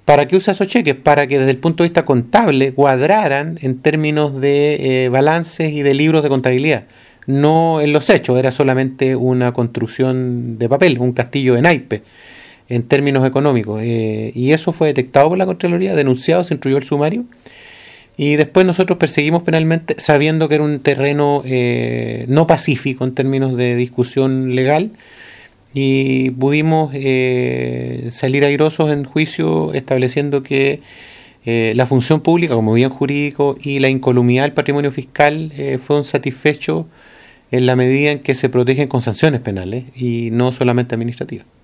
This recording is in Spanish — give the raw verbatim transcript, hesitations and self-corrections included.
¿Para qué usa esos cheques? Para que desde el punto de vista contable cuadraran en términos de eh, balances y de libros de contabilidad. No en los hechos, era solamente una construcción de papel, un castillo de naipe en términos económicos. Eh, y eso fue detectado por la Contraloría, denunciado, se instruyó el sumario. Y después nosotros perseguimos penalmente, sabiendo que era un terreno eh, no pacífico en términos de discusión legal, y pudimos eh, salir airosos en juicio estableciendo que eh, la función pública como bien jurídico y la incolumidad del patrimonio fiscal eh, fueron satisfechos en la medida en que se protegen con sanciones penales y no solamente administrativas.